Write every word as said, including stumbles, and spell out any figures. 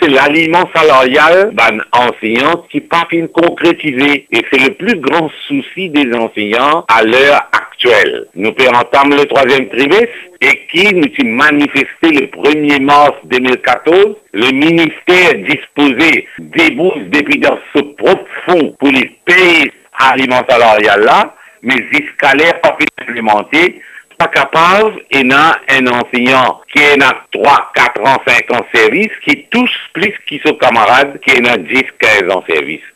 c'est l'aliment salarial d'un enseignant qui pas fin concrétisé. Et c'est le plus grand souci des enseignants à l'heure actuelle. Nous entame le troisième trimestre et qui nous s'est manifesté le premier mars deux mille quatorze. Le ministère disposait des bourses depuis dans ce propre fonds pour les payer aliments salarial là, mais jusqu'à l'air pas fait implémenter. Pas capable, et a un enseignant qui est à trois, quatre ans, cinq ans de service, qui touche plus que son camarade qui est à dix, quinze ans de service.